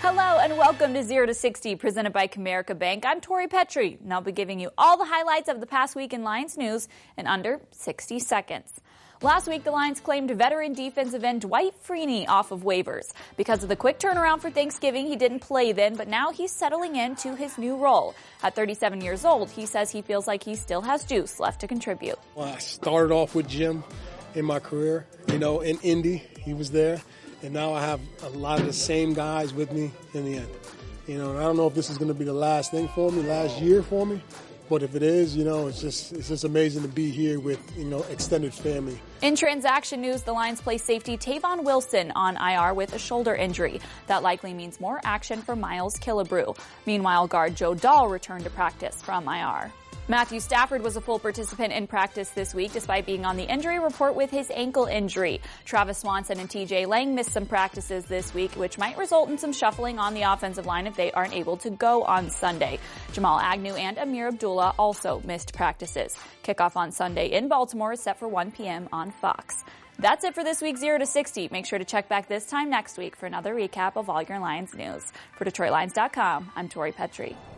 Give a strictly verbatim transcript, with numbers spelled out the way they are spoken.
Hello and welcome to zero to sixty, presented by Comerica Bank. I'm Tori Petrie, and I'll be giving you all the highlights of the past week in Lions news in under sixty seconds. Last week, the Lions claimed veteran defensive end Dwight Freeney off of waivers. Because of the quick turnaround for Thanksgiving, he didn't play then, but now he's settling into his new role. At thirty-seven years old, he says he feels like he still has juice left to contribute. Well, I started off with Jim in my career, you know, in Indy. He was there. And now I have a lot of the same guys with me in the end. You know, and I don't know if this is going to be the last thing for me, last year for me. But if it is, you know, it's just it's just amazing to be here with, you know, extended family. In transaction news, the Lions play safety Tavon Wilson on I R with a shoulder injury. That likely means more action for Miles Killebrew. Meanwhile, guard Joe Dahl returned to practice from I R. Matthew Stafford was a full participant in practice this week despite being on the injury report with his ankle injury. Travis Swanson and T J Lang missed some practices this week, which might result in some shuffling on the offensive line if they aren't able to go on Sunday. Jamal Agnew and Amir Abdullah also missed practices. Kickoff on Sunday in Baltimore is set for one p.m. on Fox. That's it for this week's zero to sixty. Make sure to check back this time next week for another recap of all your Lions news. For Detroit Lions dot com, I'm Tori Petrie.